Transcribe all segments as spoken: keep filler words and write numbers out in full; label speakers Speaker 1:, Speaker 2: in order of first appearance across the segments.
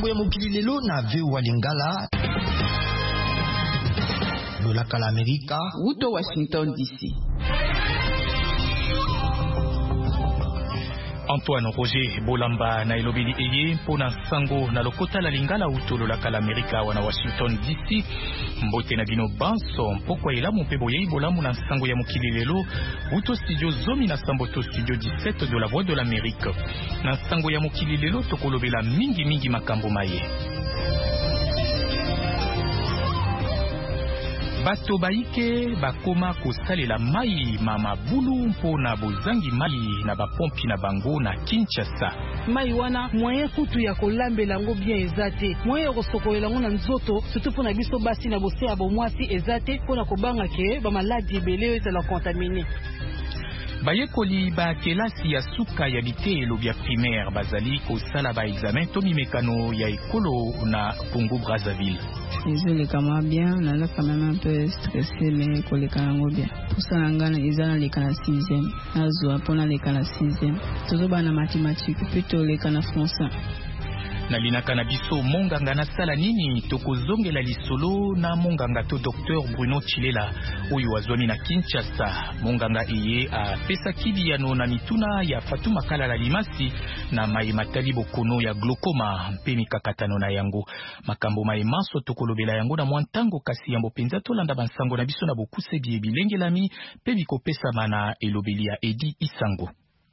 Speaker 1: ya mokili lelo na V O A Lingala. Lolaka la Amerika.
Speaker 2: Uto Washington D C.
Speaker 3: Antoine Roger Bolamba na elobeli eye mpona sango na lokota la Lingala uto lolaka la Amerika wana Washington D C. Mbote na bino banso mpokwa elamu mpe boyei bolamu na sango ya mokili lelo uto studio zomi na samboto studio dix-sept de la Voix de l'Amérique. Na sango ya mokili lelo tokolobela mingi mingi makambo maye. Bato baike bakoma kosalela mai mama bulu mpona bozangi mai na bapompi na bango na Kinshasa.
Speaker 4: Mai wana moyen kutu ya kolambela ngo bien ezate. Moyen kosokolela ngo na nzoto surtout pona biso basi na bose ya bomwasi ezate pona kobanga ke ba maladi ebele ezala contaminer.
Speaker 3: Bayekoli ba kelasi ya suka ya bitelo bya primaire bazali kosala ba examen to mimekano ya ekolo na Congo Brazzaville.
Speaker 5: Ils ont les camarades bien, on a quand même un peu stressé, mais qu'on les camarades bien. Pour ça, on a les ans les camarades sixième, on a pour les camarades sixième. Toujours dans la mathématique, plutôt les camarades français.
Speaker 3: Na linaka na biso monganga na sala nini tokozongela lisolo na monganga to docteur Bruno Chilela oyo wazwani na Kinshasa. Monganga iye a pesa kibiano na mituna ya Fatuma Kala la Limasi na mai matali bokono ya glaucoma mpe mikakatano na yango. Makambo mai maso tokolobela yango na mwantango kasi yambo penza tolanda bansango na biso na bokuse bie bilengelami pe bikopesa mana elobeli ya Edi Isango.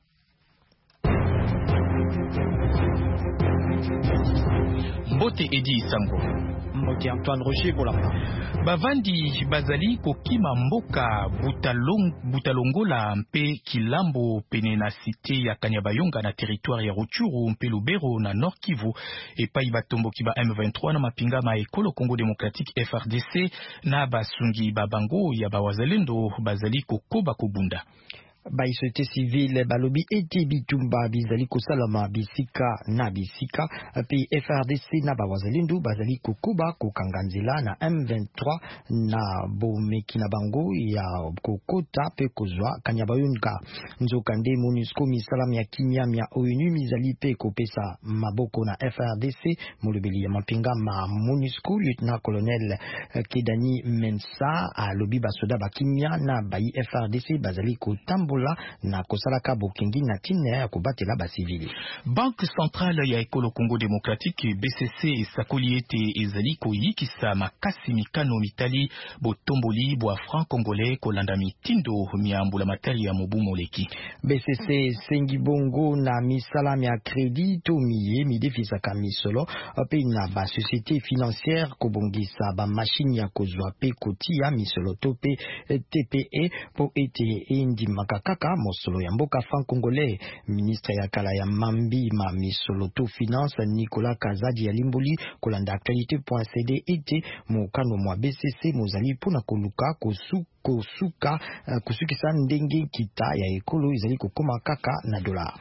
Speaker 3: Mbote Edi Isango.
Speaker 1: Mbote Antoine Roger Bolamba.
Speaker 3: Bavandi bazali kokima mboka butalong, butalongola mpe kilambo pene na cité ya Kanyabayonga na territoire ya Rutshuru mpe Lubero na Nord Kivu epai batomboki ba M vingt-trois na mapinga ma ekolo Congo Démocratique F R D C na basungi babango ya bawazalendo bazali kokoba kobunda.
Speaker 1: Ba société civile balobi ete bitumba bizali kosalama bisika na bisika pe F R D C na bawazalendo bazali kokuba kokanganzela na M vingt-trois na bomeki na bango ya kokota pe kozwa Kanyabayonga. Nzokande MONUSCO misalama ya kimya ya O N U mizali pe kopesa maboko na F R D C molobeli ya mapinga ma MONUSCO lieutenant colonel Kedani Mensa alobi basoda bakimya na bayi F R D C bazali kotambo na kosalaka bokengi na tina ya kobatela ba civili.
Speaker 3: Banque centrale ya ekolo Congo Démocratique B C C esakoli ete ezali koyikisa makasi mikano mitali botomboli bwa franc congolais kolanda mitindo miambula matali ya mobu moleki.
Speaker 1: B C C sengi bongo na misala ya crédit to miye mi defisaka misolo pe na ba société financière kobongisa ba machine ya kozwa pe kotia misolo to pe T P E po ete indi makaka kaka mosolo ya mboka franc congolais. Ministre ya kala ya mambi ma misolo to finance Nicolas Kazadi ya limboli kolanda actualité point C D ete mokano mwa B C C mozali pona koluka kosu kosuka uh, kusukisa ndenge kita ya ekolo izali kokoma kaka na dollar.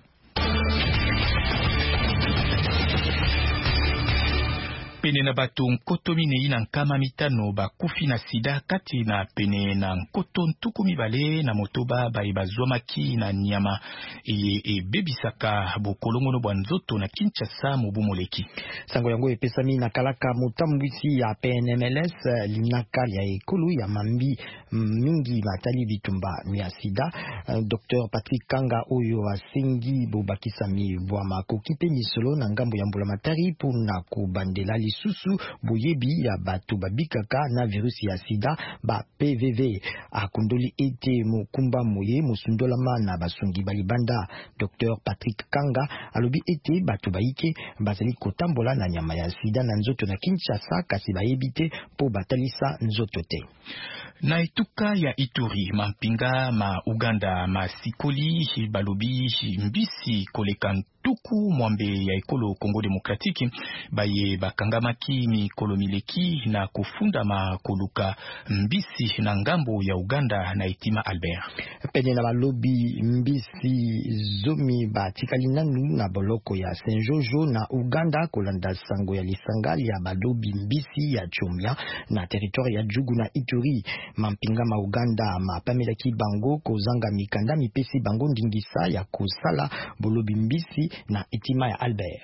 Speaker 3: Pene na bato nkoto minei na nkama mitano bakufi na sida kati na pene na nkoto ntuku mibale na motoba bae bazwamaki na nyama eye ebebisaka bokolongono bwa nzoto na Kinshasa mobu moleki.
Speaker 1: Sango yango epesami na kalaka motambwisi ya P N M L S linaka ya ekolo ya mambi mingi matali bitumba ya sida. Docteur Patrick Kanga oyo asengi bobakisami bwa makoki pe misolo na ngambo ya mbula matari pona kubandela lisusu boyebi ya bato babikaka na virusi ya sida ba P V V akundoli ete mokumba moye musundolama na basungi balibanda. Docteur Patrick Kanga alobi ete bato baike bazali kotambola na nyama ya sida na nzoto na Kinshasa kasi bayebite po batalisa nzoto te.
Speaker 3: Na etuka ya Ituri mampinga ma Uganda masikoli balobi mbisi koleka tuku mwambe ya ekolo Congo Démocratique baye bakangamaki mikolo mileki na kufunda makoluka mbisi na ngambo ya Uganda na Itima Albert.
Speaker 1: Pene na balobi mbisi zomi batikali nanu na boloko ya Saint Jojo na Uganda kolanda sango ya lisangali ya balobi mbisi ya Chomia na territoire ya Jugu na Ituri. Mampinga ma Uganda mapamelaki bango kozanga mikanda mipesi bango ndingisa ya kusala bolobi mbisi na Etima ya Albert.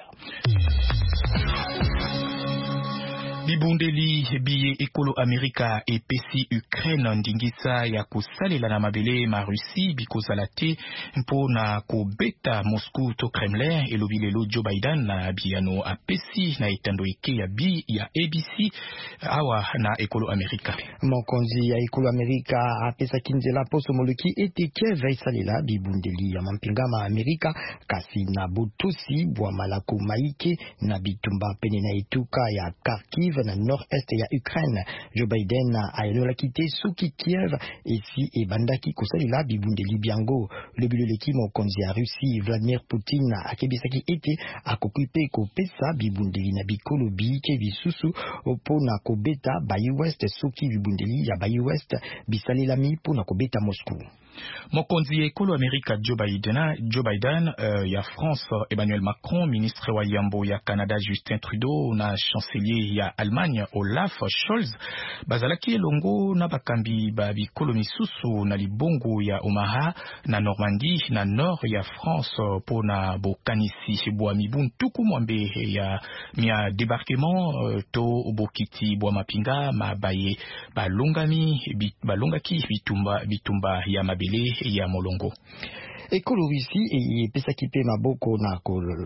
Speaker 3: Bibundeli biye ekolo Amerika epesi Ukraine ndingisa ya kosalela na mabele ma Russie bikozala te mpona kobeta Moscou to Kremlin elobi lelo Joe Biden na biano apesi na etando eke ya bi ya A B C awa na ekolo Amerika.
Speaker 1: Mokonzi ya ekolo Amerika apesa kinzela poso moluki ete Kiev esalela bibundeli ya mampingama Amerika kasi na botosi bwa malako maike na bitumba pene na etuka ya Kharkiv na nord-est ya Ukraine. Joe Biden ayelolaki te soki Kiev esi ebandaki kosalela bibundeli biango. Lobiloleki mokonzi ya Russie Vladimir Putin akebisaki ete akoki pe kopesa bibundeli na bikolo biike bisusu pona kobeta Bayi West soki bibundeli ya Bayi West bisalelami pona kobeta Moscou.
Speaker 3: Mokonzi ekolo Amerika Joe Biden, Joe Biden uh, ya France Emmanuel Macron, ministre wa yambo ya Canada Justin Trudeau na chancelier ya Allemagne Olaf Scholz bazalaki elongo na bakambi ba bikolo misusu na libongo ya Omaha na Normandie na nord ya France pona bokanisi bwa mibuntuku mwambe ya mia débarquement uh, to bokiti bwa mapinga mabaye balongami bit, balongaki bitumba bitumba ya mabele ya molongo.
Speaker 1: Ekolo Russie epesaki pe maboko na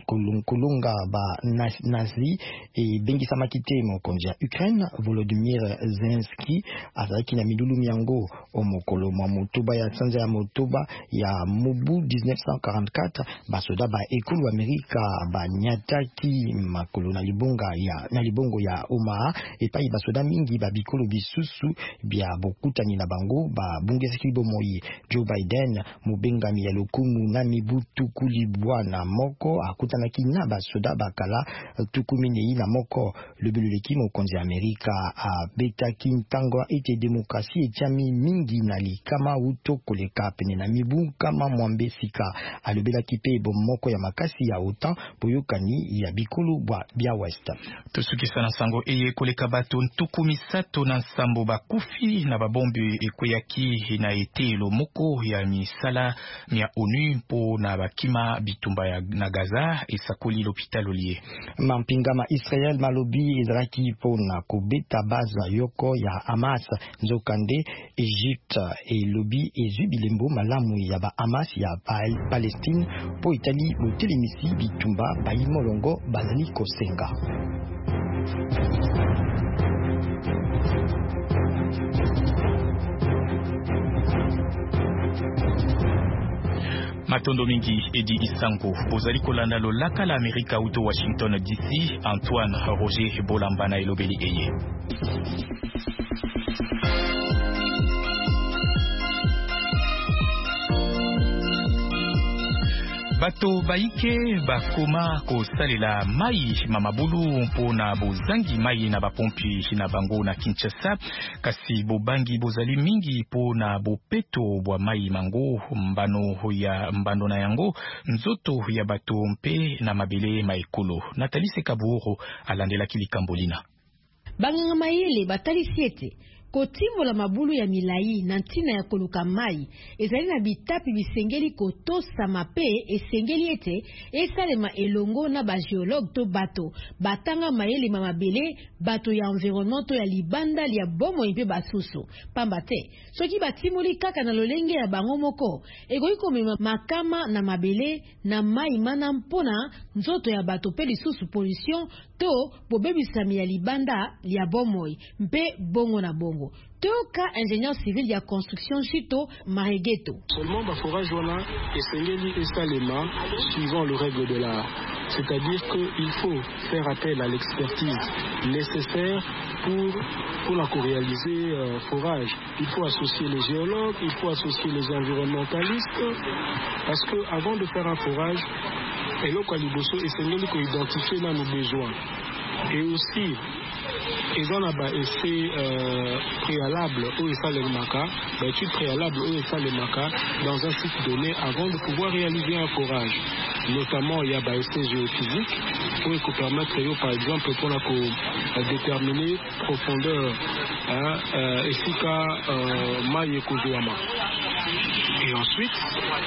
Speaker 1: kolonga ba nazi e bengisa makite mokonzi ya Ukraine Volodymyr Zelensky azalaki na midulu miango omokolo mwa motoba ya sanza ya motoba ya mobu dix-neuf cent quarante-quatre basoda ba ekolo Amerika banyataki makolo na libonga ya na libongo ya Omaha epai basoda mingi ba bikolo bisusu bya bokutani na bango ba bungesaki bomoyi. Joe Biden mubengami ya kumu na mibutu kulibwana moko akutanaki na basoda bakala tukumine na moko. Lobeluleki mokonzi Amerika abetaki ntango ete demokrasi etiami mingi na likama uto koleka pene na mibu kama mwambe sika. Alobelaki pe bomoko ya makasi ya OTAN boyokani ya bikolo bwa bia West.
Speaker 3: Tosukisa na sango eye koleka bato ntuku misato na nsambo bakufi na babombe ekweyaki na etelo moko ya misala mia ONU po na bakima bitumba ya na Gaza esakoli l'hôpital olie.
Speaker 1: Mampingama Israel malobi ezalaki po na kobeta baza yoko ya Hamas nzokande Egypte elobi ezwi bilembo malamu ya ba Hamas ya Palestine po itali botelemisi bitumba bayi molongo bazali kosenga.
Speaker 3: Matondo mingi edi isango bozali kolanda lolaka la Amerika uto Washington D C. Antoine Roger Bolambana elobeli eye. Bato baike bakoma kosalela mai mamabulu mpona bozangi mai na bapompi na bango na Kinshasa kasi bobangi bozali mingi pona bopeto bwa mai mango mbano ya mbando na yango nzoto ya bato mpe na mabele maekolo. Nathalie Kaburo alandela kilikambolina.
Speaker 6: Banganga mayele batalisi ete kotimbola mabulu ya milai na ntina ya koluka mai ezali na bitapi bisengeli kotosa mape esengeli ete esalema elongo na ba géologue to bato batanga mayele mamabele bato ya environnement to ya libanda ya bomo mpe basusu pamba te soki batimoli kaka na lolenge ya bango moko egoyi komema makama na mabele na mai mana mpona nzoto ya bato pe lisusu pollution to bobebisami ya libanda ya bomoi mpe bongo na bongo. Toka ingénieur civil de la construction Chito Maregeto.
Speaker 7: Seulement le forage wana esengeli esalema suivant le règle de l'art. C'est-à-dire qu'il faut faire appel à l'expertise nécessaire pour, pour la co-réaliser euh, forage. Il faut associer les géologues, il faut associer les environnementalistes, parce qu'avant de faire un forage, et là, esengeli ko identifier nos besoins. Et aussi, ils ont un essai euh, préalable au E S A le Maka, l'étude préalable au E S A le Maka dans un site donné avant de pouvoir réaliser un forage. Notamment, il y a un essai géophysique pour permettre, par exemple, pour la déterminer profondeur et Sika Maye Kozoama. Et ensuite,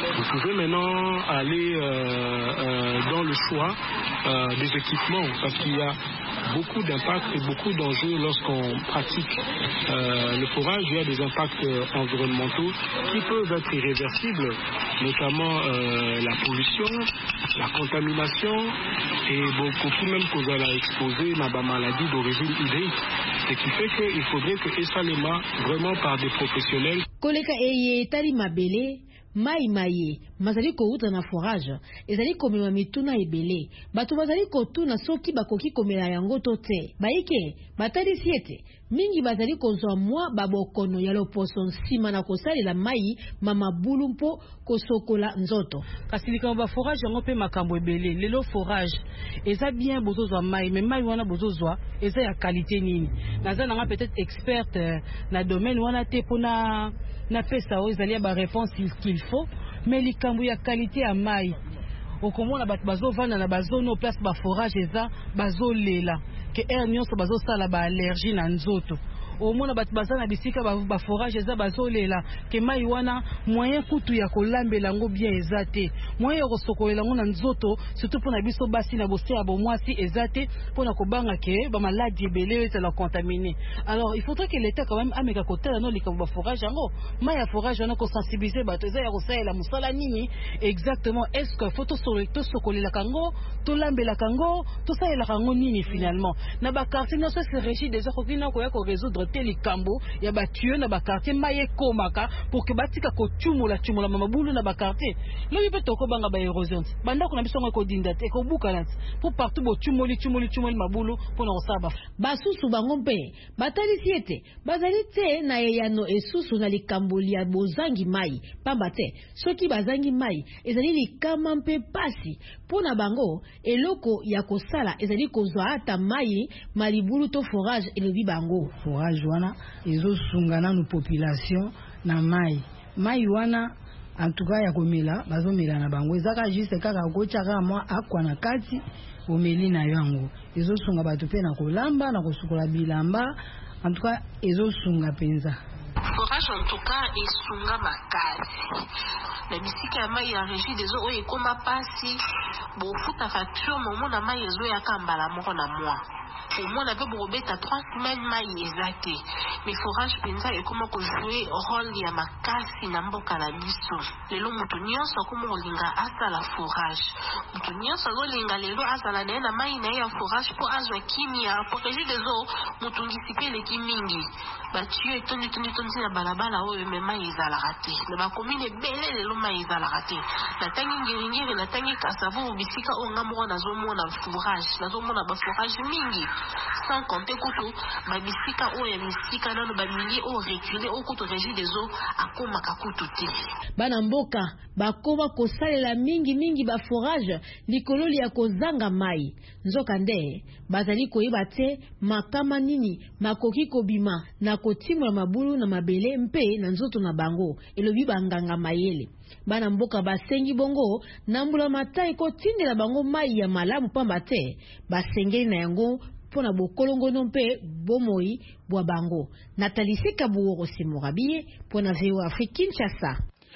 Speaker 7: Vous pouvez maintenant aller euh, euh, dans le choix euh, des équipements, parce qu'il y a beaucoup d'impacts et beaucoup d'enjeux lorsqu'on pratique euh, le forage. Il y a des impacts euh, environnementaux qui peuvent être irréversibles, notamment euh, la pollution, la contamination et beaucoup même qu'on va exposer à des maladies d'origine hydrique. Ce qui fait qu'il faudrait que Esalema, vraiment par des professionnels.
Speaker 6: Koleka eye tali mabele mai maye mazali kouta na forage ezali komema mituna ebele bato bazali kotuna soki bakoki komela yango to te baike batali siete mingi bazali kozwa mwa babokono ya loposo nsima na kosalela mai mama bulu mpo kosokola nzoto
Speaker 4: kasi likama ba forage yango pe makambo ebele lelo forage eza bien bozozwa mai mais mai wana bozozwa eza ya qualité nini naza nanga peut-être experte na domaine wana te pona na pesa o ezali ba réponse qu'il faut mais likambo ya qualité ya mai okomona bato bazovanda na bazono place ba forage eza bazolela ke air nyonso bazosala ba allergie na nzoto omona bato bazana bisika ba forage eza bazolela ke mai wana moyen kutu ya kolambela yango bien eza te moyen kosokolela yango na nzoto surtout pona biso basi na bose ya bomwasi eza te pona kobanga ke ba maladie ebele ezala contaminé. Alors il faudrait que l'état quand même ameka kotela no likambo ba forage yango mai ya forage wana ko sensibiliser bato eza ya kosalela musala nini exactement est-ce que photo sur to sokolela kango to lambela kango to salela kango nini finalement na ba quartier no se régie des okina ko ya ko résoudre likambo ya batue na bakartier maye komaka pour que batika ko tumula tumula mabulu na bakartier lo yipe toko banga ba erosion banda kuna biso ngako dinda te ko buka pour partout bo tumuli tumuli tumuli mabulu pona osaba
Speaker 6: basusu bango mpe batali siete bazali te na yano esusu na likambo ya bozangi mai pamba te soki bazangi mai ezali likama mpe pasi pona bango eloko ya kosala ezali kozwa ata mai malibulu to forage elobi bango
Speaker 8: forage wana ezosunga nanu population na mai mai wana en tout cas ya komela bazomela na bango ezaka juste kaka kochaka mwa akwa na kati omeli na yango ezosunga bato pe na kolamba na kosukola bilamba en tout cas ezosunga penza
Speaker 9: forage en tout cas esunga makasi na bisika ya mai ya régie des eaux oyo ekoma pasi bofuta facture momona mai ezo ya kambala moko na mwa au moins on avait bobeta trois semaines mai ezate mais forage penza ekoma ko jouer rôle ya makasi na mboka na biso lelo mutu nyonso akoma kolinga asala forage mutu nyonso azolinga lelo asala na na mai na ya forage po azwa kimia po régie des eaux mutu ngisipe le kimingi batue tondi tondi tondi na balabala oyo me mai ezala raté na ba commune bele lelo mai ezala raté na tangi ngiringiri na tangi kasavo bisika onga mo na zomona forage na zomona ba forage mingi sans compter kutu ba bisika oyo misika nano ba milliers au reculé au kutu régie des eaux akoma kakutu te
Speaker 6: bana mboka bakoma kosalela mingi mingi ba forage likololi ya kozanga mai nzoka nde bazali koyeba te makama nini makoki kobima na kotimula mabulu na mabele mpe na nzoto na bango elobi banganga mayele bana mboka basengi bongo na mbula matai kotindela bango mai ya malamu pamba te basengeli na yango pona bokolongono mpe bomoi bwa bango Nathalie Kabuoro Simorabie pona V O Afrique Kinshasa.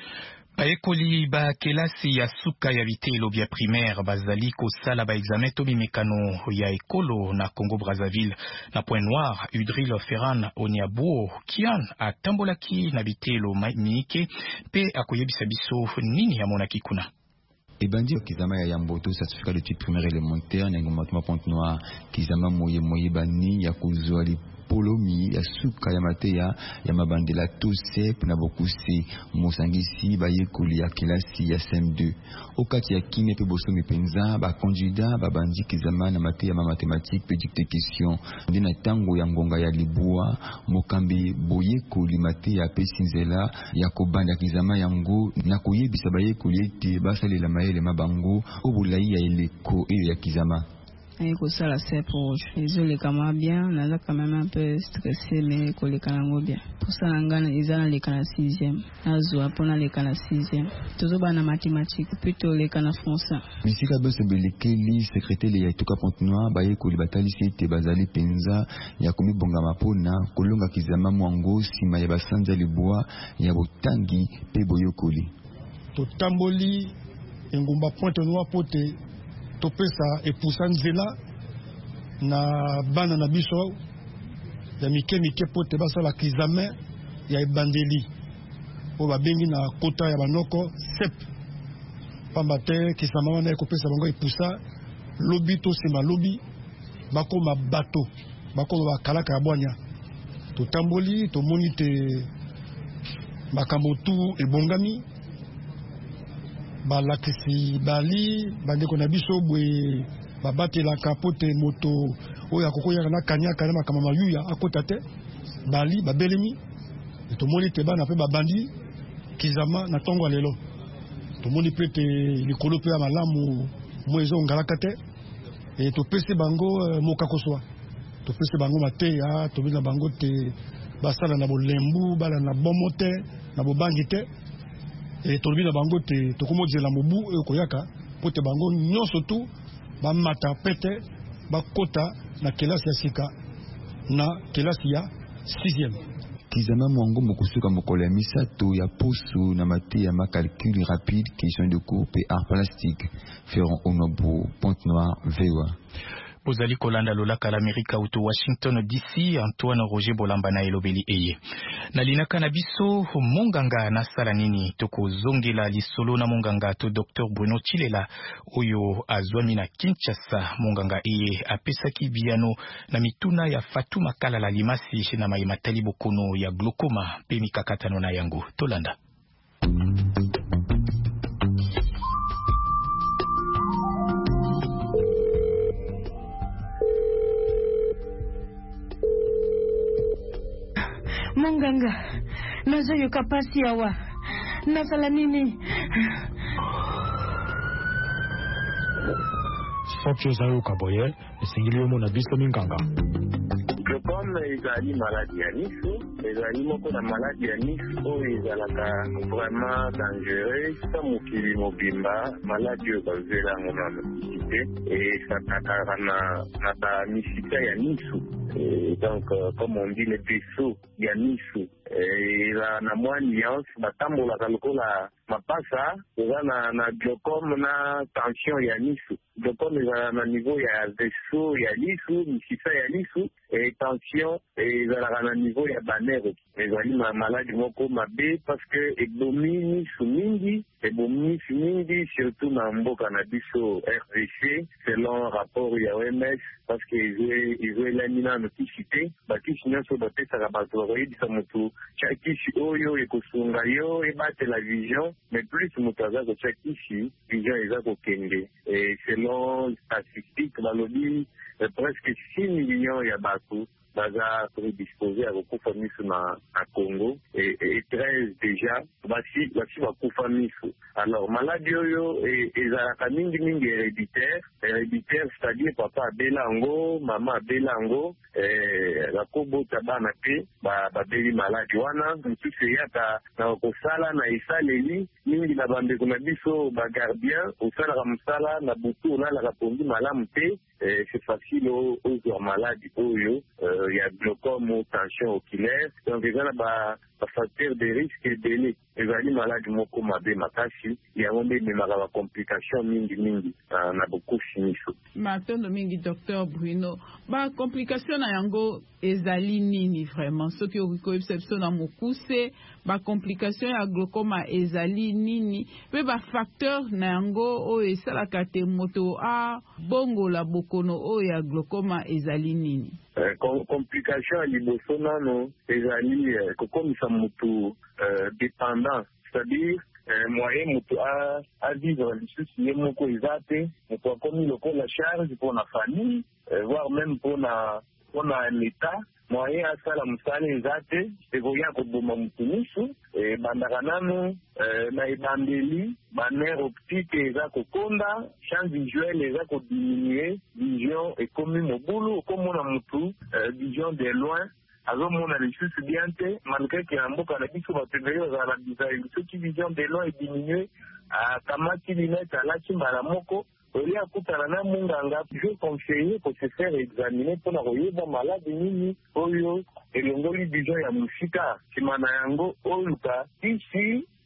Speaker 3: Baekoli ba kelasi ya suka ya bitelo bya primaire bazali kosala ba examen to bimekano ya ekolo na Congo Brazzaville na Point Noir. Udril Ferran Oniabuo Kian atambolaki na bitelo minike pe akoyebisa biso nini ya monaki kuna.
Speaker 10: Ebandi kizama ya Yamboto certificat d'études primaires élémentaires na ngoma Point Noir kizama moye moye bani ya kuzwali polomi ya suka ya mateya ya mabandela tosep na bokusi mosangisi bayekoli ya kelasi ya C M deux okati ya kine pe bosomi penza ba candidat babandi kizama na mateya ma mathématique pe dicté question ndina tango ya ngonga ya libua mokambi boyekoli mateya pe sinzela ya kobanda kizama yango na koyebisa bayekoli ete basalela mayele mabango obulai ya eleko eyo ya kizama.
Speaker 5: Et que ça la c'est pour les les camarades bien on a quand même un peu stressé mais que les canaux bien pour ça ngana ils ont les canaux sixième azwa pona les canaux sixième toujours bana mathématiques plutôt les canaux français
Speaker 10: bisika bose belekeli secrétaire ya tuka Point Noir baye ko libatali site bazali penza ya komi bonga mapona kolonga kizama mwango sima ya basanza liboa ya botangi pe boyokoli.
Speaker 7: to tamboli engumba Pointe Noire pote to pesa epusa nzela na bana na biso ya mike mike pote basala examen ya ebandeli o babengi na kota ya banoko sep pamba te kisama wana ekopesa bango epusa lobi to sema lobi bakoma bato bakoma bakalaka ya bwanya totamboli tomoni te makambo tu ebongami balakisi bali bandeko na biso bwe babatelaka pote moto oyo akokoyaka na kanyaka na makambo mayuya akota te bali babelemi tomoni te bana pe babandi kizama na tongo lelo tomoni pe te likolo pe ya malamu mwezo ngalaka te e topesi bango mokakoswa topesi bango mateya tobina bango te basala na bolembu bala na bomo te na bobangi te e tobina bango te tokomozela mobu oyo koyaka pote bango nyonso tu bamata pete bakota na kelasi ya sika na kelasi ya sixième.
Speaker 10: Kizama mwango mokusuka mokolo ya misato ya posu na mateya ma calcul rapide question de cours et art plastique Ferron Onobo Pointe Noire V O A.
Speaker 3: Bozali kolanda lolaka l'Amérique auto Washington D C Antoine Roger Bolamba na elobeli eye. Na linaka na biso monganga na sala nini toko zongela lisolo na monganga to docteur Bruno Chilela oyo azwami na Kinshasa monganga eye apesaki biano na mituna ya Fatuma Kala la limasi na maimatali bokono ya glaucoma pe mikakatano na yango tolanda.
Speaker 11: Monganga, nazo yoka pasi awa. Nasala nini?
Speaker 12: Soki ozayo kaboye, esengeli yo mona biso minganga.
Speaker 13: Glaucome ezali maladie ya miso, ezali moko na maladie ya miso oyo ezalaka vraiment dangereux sa mokili mobimba maladie oyo bazela yango na misite esakaka na bamisika ya miso. Et donc, euh, comme on dit, les vaisseaux, il y a miso. Et la na mwa nuance, batambola kalokola mapasa, eza na na glaucome na tension ya miso. Glaucome eza na niveau ya vaisseau ya liso, misisa ya liso, et tension eza na niveau ya banero. Ezali ma maladie moko mabe parce que ebomi miso mingi, ebomi miso mingi surtout na mboka na biso R V C selon rapport ya O M S parce que ils ont élimina noticité bakisi nyonso bapesaka bato bakoyebisa motu tia kisi oyo ekosunga yo ebatela vision mais plus moto aza kotia kisi vision eza kokende et selon statistique balobi presque six millions ya bato baza prédisposé à kokufa miso na, na Congo et, et treize déjà basi basi bakufa miso. Alors maladie oyo ezalaka mingi mingi héréditaire héréditaire c'est-à-dire papa abela yango mama abela yango eh, bakobota bana pe babeli maladie wana mosusu eyaka na kosala na esaleli mingi na bandeko na biso bagardien osalaka mosala na butu olalaka pongi malamu te eh, c'est facile ozwa maladie oyo euh, il y a glaucome ou tension oculaire donc il y a ba facteur de risque ebele ezali maladi moko mabe makasi yango nde ememaka bacomplication mingi mingi na bokufi miso.
Speaker 2: Matondo mingi docteur Bruno, bacomplication na yango ezali nini vraiment soki okoki koyebisa biso na mokuse bacomplication ya glaucoma ezali nini mpe bafacteur na yango oyo esalaka te moto abongola bokono oyo ya glaucoma ezali nini?
Speaker 13: Euh, complication ya liboso nano ezali euh, kokomisa motu euh, dépendant, c'est-à-dire euh, moyen moto a, a vivre lisusu ye moko eza te moto akomi lokola charge mpo na famille euh, voire même mpo na mpo na l'état moyen asala mosala eza te ekoya koboma motu miso ebandaka nano na ebandeli banere optique eza kokonda champ visuel eza kodiminue vision ekomi mobulu okomona motu vision de loin azomona lisusu bien te malgré ke na mboka na biso bato ebele bazala na bizali soki vision de loin ediminue akamati lunette alati mbala moko olia akutana na munganga je conseille ko se faire examiner mpona koyeba maladi nini oyo elongoli vision ya mosika nsima na yango oluka kisi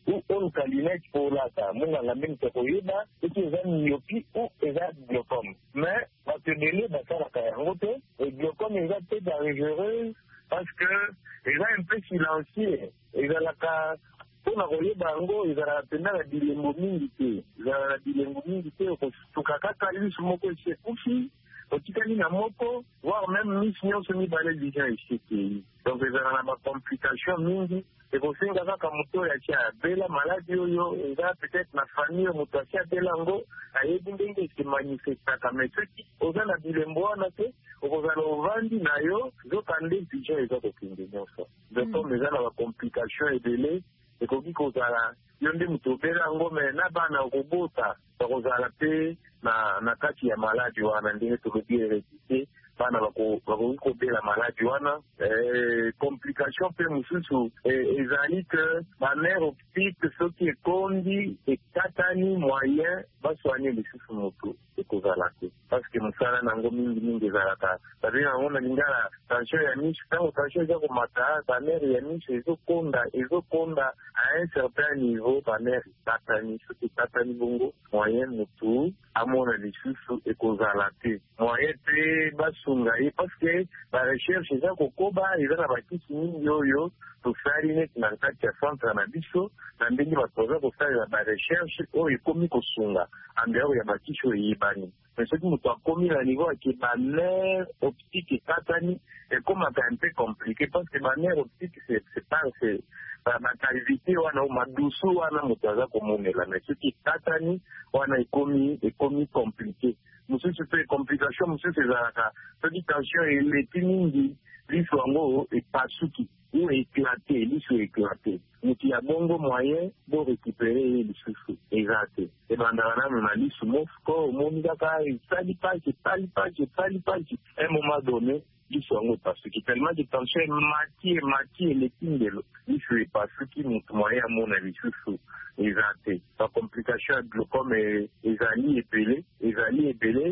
Speaker 13: ou une calinette pour la ta munga la même tekoyeba et qui est myopie ou est glaucome mais va te donner bakala kayangote et glaucome est peut-être dangereux parce que il est un peu silencieux il a la ka mpona koyeba yango ezalaka mpena na bilembo mingi te ezalaka na bilembo mingi te okosuka kaka lisu moko esi ekufi otikali na moko voire même misi nyonso mibale déjà esekei donc ezala na bacomplication mingi ekosenga kaka moto oyo atia abela maladi oyo eza peut-être na famille moto atia abela yango ayebi ndenge esemanifestaka mais soki oza na bilembo wana te okozala ovandi na yo zokande déjà eza kokende nyonso donc comme eza na bacomplication ebele ekoki kozala yo nde moto obela yango me na bana okobota bakozala mpe na kati ya maladi wana ndenge tolobi heredité bana bakoki kobela maladi wana complication mpe mosusu ezali ke bamare optique soki ekondi ekatani moyen basoigne lisusu motu ekozala te parce que mosala nango mingimingi ezalaka babi yango na lingala tension ya miso ntango tension eza komata bamare ya miso ezokonda ezokonda à un certain niveau bamare ekatani soki ekatani bongo moyen motu amona lisusu ekozala te moyen mpe basunga ye parce que barecherche eza kokoba eza na bakisi mingi oyo tosali neti na kati ya centre na biso na ndenge bato baza kosalela barecherche oyo ekomi kosunga andeyaro ya bakisi oyo eyebani mais soki moto akomi na niveau ake banere optique ekatani ekomaka un peu compliqué parce que banere optique c'est pas c'est bakalivité wana o madusu wana moto aza komonela mais soki ekatani wana ekomi ekomi compliqué mosusu mpe complication mosusu ezalaka soki tension eleki mingi liso yango epasuki ou éclaté liso éclaté moto ya bongo moyen bo récupérer ye lisusu eza te ebandaka nano na liso moko omoni kaka esali pasi esali pasi esali pasi un moment donné liso yango epasuki tellement de tension emati emati eleki ndelo liso epasuki moto moyen amona lisusu eza te bacomplication ya glaucome ezali ebele ezali ebele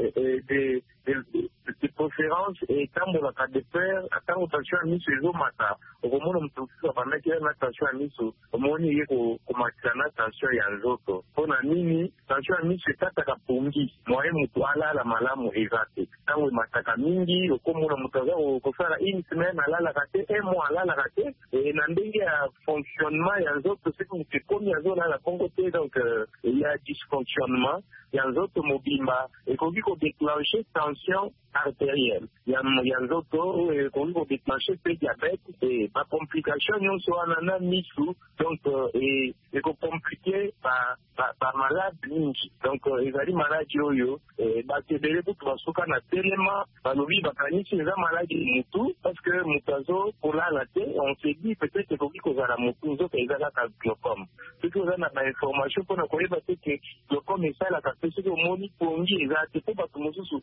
Speaker 13: de préférence etambolaka de pair atango tension ya miso ezomata okomona moto mosusu abandaki na tension ya miso omoni ye komatisa na tension ya nzoto mpo na nini tension ya miso ekataka pongi moye moto alala malamu eza te ntango emataka mingi okomona moto aza kosala une semaine alalaka te un mois alalaka te na ndenge ya fonctionnement ya nzoto soki moto ekomi azolala bongo te donc ya dysfonctionnement ya nzoto mobimba ekoki kodéclencher tension artérielle ya nzoto oyo ekoki kodéclencher mpe diabete bacomplication nyonso wana na misu donc ekokomplike bamalade mingi donc ezali maladi oyo bato ebele kutu basuka na telema balobi bakanisi eza maladi mutu parce que moto azo kolala te on se dit peut-être ekoki kozala motu nzoto eza kaka glaucome soki oza na bainformation mpona koyeba te ke glaucome esalaka mpe soki omoni pongi eza te mpo bato mosusu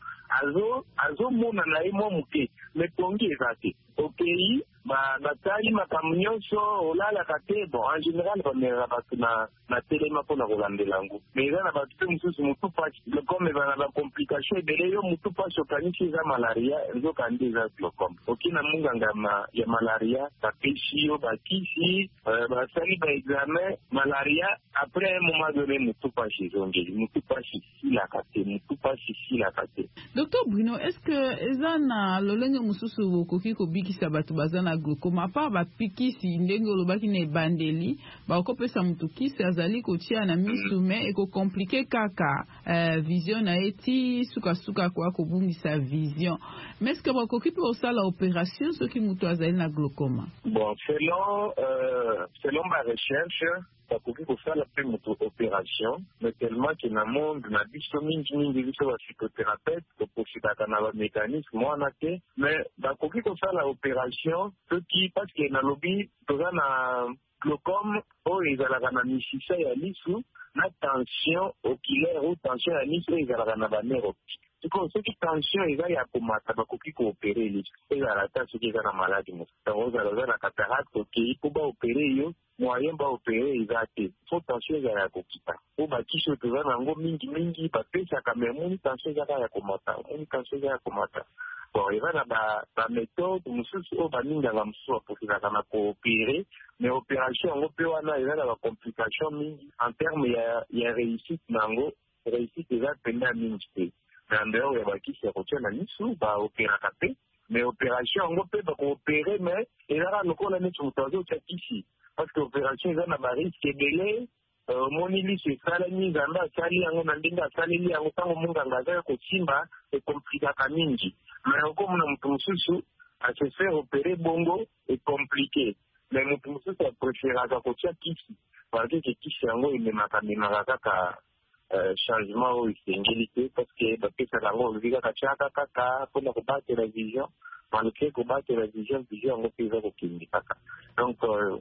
Speaker 13: azomona na ye mwa moke me pongi eza te okei batali makambo nyonso olalaka te bon en général bamelaka bato na telema mpona kolandela yango mais eza na bato mpe mosusu motu pasi glaucome eza na bacomplication ebele yo motu pasi okanisi eza malaria nzokandi eza glaucome oki na monganga ya malaria bapesi yo bakisi basali baexamen malaria après un moment donné motu pasi ezongeli motu pasi silaka te motu pasi silaka te.
Speaker 2: Docteur Bruno, est-ce que eza na lolenge mosusu bokoki kobikisa bato baza na glaucome apa bapikisi ndenge olobaki na ebandeli bakopesa motu kisi azali kotia na misu me ekokomplike kaka uh, vision na ye ti sukasuka kwa kobungisa vision mais est-ce que bakoki mpe osala opération soki motu azali na glaucome?
Speaker 13: Bon, selon euh, selon ma recherche bakoki kosala mpe moto opération mais tellement ke na monde na biso mingi mingi biso bapsychothérapeute toprofitakaka na bamécanisme wana te mais bakoki kosala opération soki parce que nalobi toza na glaucome oyo ezalaka na misisa ya lisu na tension oculaire ou tension ya lisu oyo ezalaka na banere optique soki tension eza ya komata bakoki koopere lisu ezala ta soki eza na maladi mosusu ntango ozala oza na cataracte okei mpo baopere yo moyen baopere eza te fo tension ezala ya kokita mpo bakisi oyo toza nango mingi mingi bapesaka me moni tension ezaka ya komata moni tension eza ya komata transport. Il y a des méthodes, nous sommes baninga la msua pour qu'ils aient coopérer, mais opération on peut avoir il y a des complications en termes il y a réussite nango, réussite déjà pendant minute. Dans dehors il y a qui se retient la nisu ba opérer mais opération on peut pas coopérer mais il y a le qu'on a mis sur le tableau ici parce que opération il y a des risques délai monili se salani zamba sali yango na ndinga salili yango tango munganga za ko chimba e compliqué mingi mais comme na mtu mususu a se faire opérer bongo est compliqué mais mtu mususu a préféré za ko tia kisi parce que kisi yango il maka maka ka changement au singilité parce que ba pesa yango viga ka chaka kaka pour ko battre la vision malgré ko battre la vision vision ngo pesa ko kingi kaka donc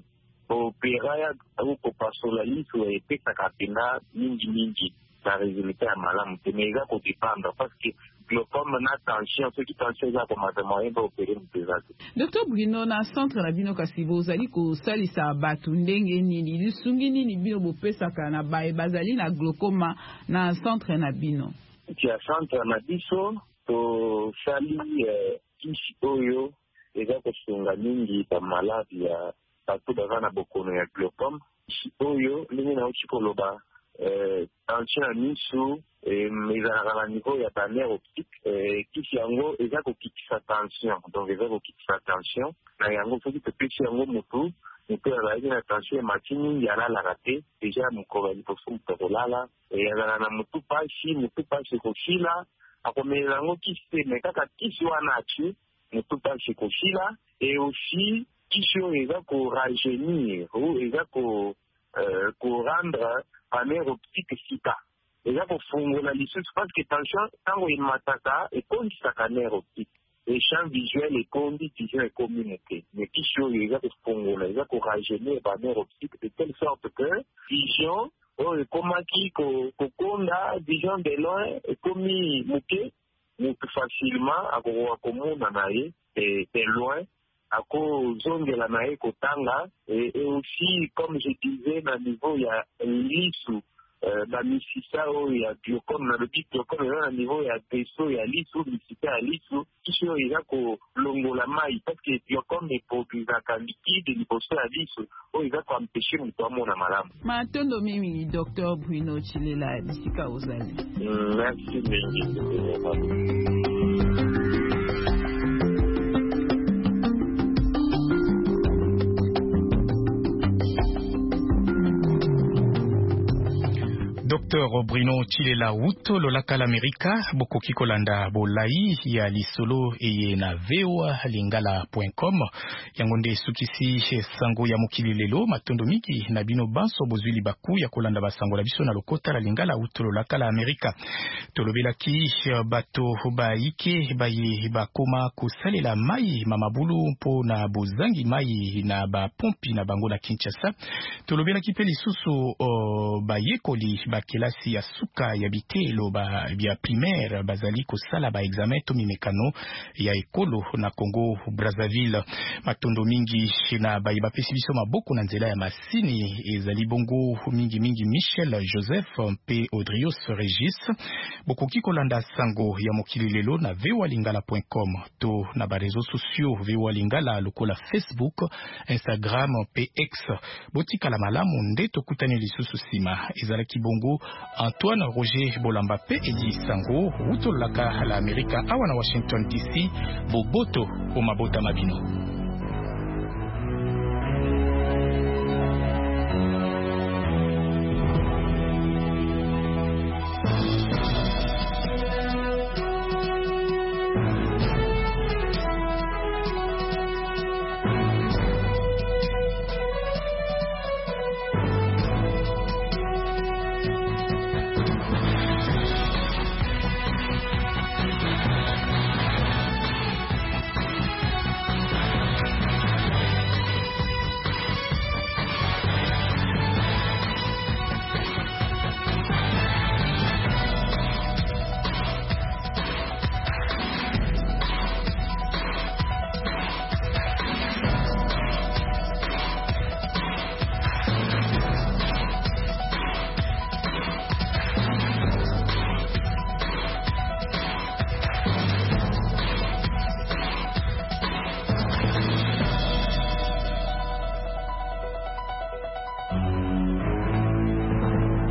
Speaker 13: opéra au kopasolalis ou épée sakapina mingi mingi la résultat à malam mais il va ko dépendre parce que glaucome na tension ce qui tension za ko moyen ba opérer mpeza.
Speaker 2: Docteur Bruno na centre na bino kasi bozali ko salisa batu ndenge nini lisungi nini bino bopesaka na bae bazali na glaucome na centre na bino.
Speaker 13: Ti a centre na biso to sali kishi oyo eza ko sunga mingi ba maladie ya partout dans la bokono ya glaucome oyo ndenge na uchi koloba tension ya misu ezalaka na niveau ya ba nerf optique kisi yango eza kokitisa tension donc eza kokitisa tension na yango soki topesi yango motu motu azalaki na tension emati mingi alalaka te deja mokolo ya liboso moto akolala azala na motu pasi motu pasi ekofila akomelela yango kisi te me kaka kisi wana ati motu pasi ekofila et aussi kisi oyo eza ko rajeunir ou eza ko ko rendre ba nerf optique sika eza kofungola lisusu parce que tension ntango emataka ekondisaka nerf optique et champ visuel ekondi vision ekomi moke mais kisi oyo eza kofungola eza ko rajeunir ba nerf optique de telle sorte que vision oyo ekomaki kokonda vision de loin ekomi moke motu facilement akokoka komona na ye de loin ako zongela na ye kotanga et aussi comme je disais na niveau ya lisu ba misisa oyo ya glaucome na lobi glaucome na niveau ya peso ya lisu misisa ya lisu kisi oyo eza kolongola mai parce que glaucome eproduisaka liquide liboso ya lisu oyo eza koampeshe moto amona malamu.
Speaker 2: Matondo mimi Docteur Bruno Chilela bisika ozali.
Speaker 13: Merci mingi.
Speaker 3: Docteur Bruno Chilela Wuto lolaka l'Amerika bokoki kolanda bolai ya lisolo eye na voa lingala point com yangonde sukisi sango ya mokili lelo matondo miki na bino banso bozwili baku ya kolanda basango la biso na lokota la lingala Wuto lolaka l'Amerika tolobelaki bato baike baye bakoma kosalela mai mamabulu mpo na bozangi mai na ba pompi na bango na Kinshasa tolobelaki pe lisusu uh, bayekoli kelasi ya suka ya bitelo ba bia primaire bazali ko sala ba examen to mimekano ya ekolo na Congo Brazzaville matondo mingi na ba ba pesibiso maboko na nzela ya masini ezali bongo mingi mingi Michel Joseph P Audrios Regis boko kikolanda sango ya mokili lelo na voa lingala point com to na ba réseaux sociaux voa lingala lokola Facebook Instagram P X botika la malamu nde tokutani lisusu sima ezalaki bongo Antoine Roger Bolamba pe edi sango Wuto laka la Amerika awa na Washington D C boboto o mabota mabino.